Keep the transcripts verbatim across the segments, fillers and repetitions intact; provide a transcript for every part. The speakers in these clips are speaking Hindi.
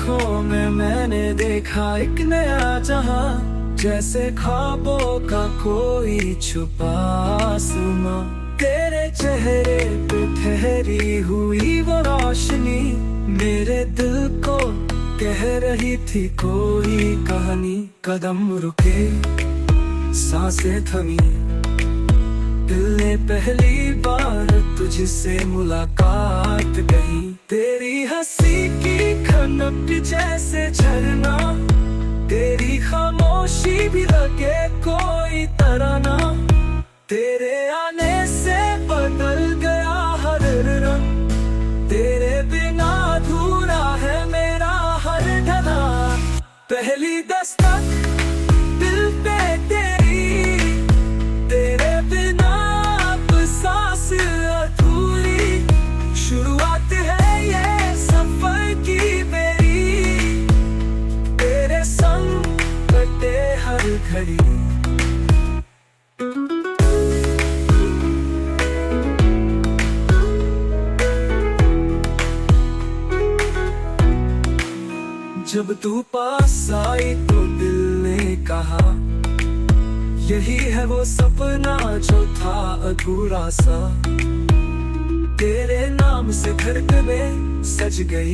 आँखों में मैंने देखा एक नया जहां, जैसे ख्वाबों का कोई छुपा आसमां। तेरे चेहरे पे ठहरी हुई वो रोशनी मेरे दिल को कह रही थी कोई कहानी। कदम रुके, सांसें थमी, दिल ने पहली बार तुझसे मुलाकात कही। तेरी हंसी की खनक जैसे झरना, तेरी खामोशी भी लगे कोई तराना। तेरे आने से बदल गया हर रंग, तेरे बिना अधूरा है मेरा हर ढला। पहली दस्तक दिल पे तेरी, तेरे बिना अब सांस अधूरी। शुरुआत है ये सफर की मेरी, तेरे संग कटे हर घड़ी। जब तू पास आई तो दिल ने कहा, यही है वो सपना जो था अधूरा सा। तेरे नाम से धड़कनें सज गई,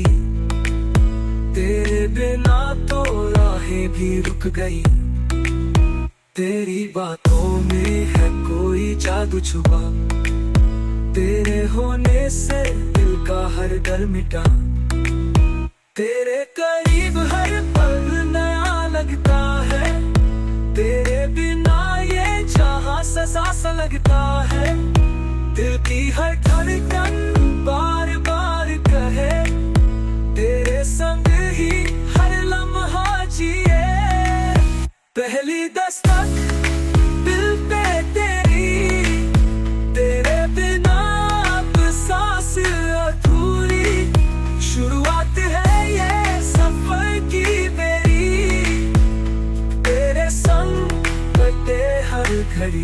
तेरे बिना तो राहें भी रुक गई। तेरी बातों में है कोई जादू छुपा, तेरे होने से दिल का हर डर मिटा। तेरे करीब हर पल नया लगता है, तेरे बिना ये जहां सजा सा लगता है। दिल की हर धड़कन बार बार कहे, तेरे संग ही हर लम्हा जिए। पहली दस्तक दिल पे तेरी, तेरे बिना अब सांस अधूरी। शुरुआत है ये सफर की मेरी, तेरे संग कटे हर घड़ी।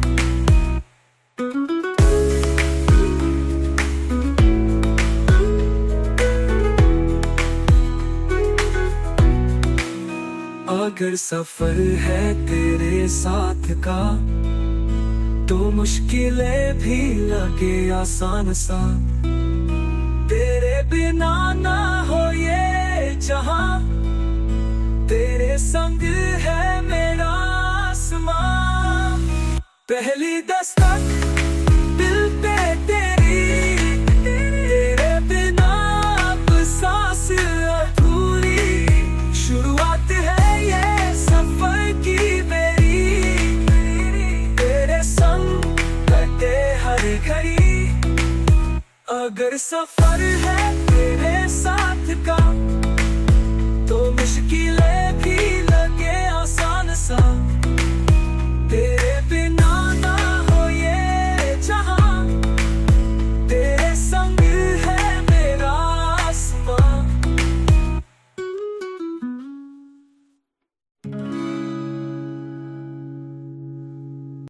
अगर सफर है तेरे साथ का, तो मुश्किलें भी लगे आसान सा। तेरे बिना ना हो ये जहां, तेरे संग है मेरा आसमां। पहली दस्तक दिल पे तेरी, तेरे बिना अब सांस अधूरी। शुरुआत है ये सफर की मेरी, तेरे संग कटे हर घड़ी। अगर सफर है तेरे साथ का,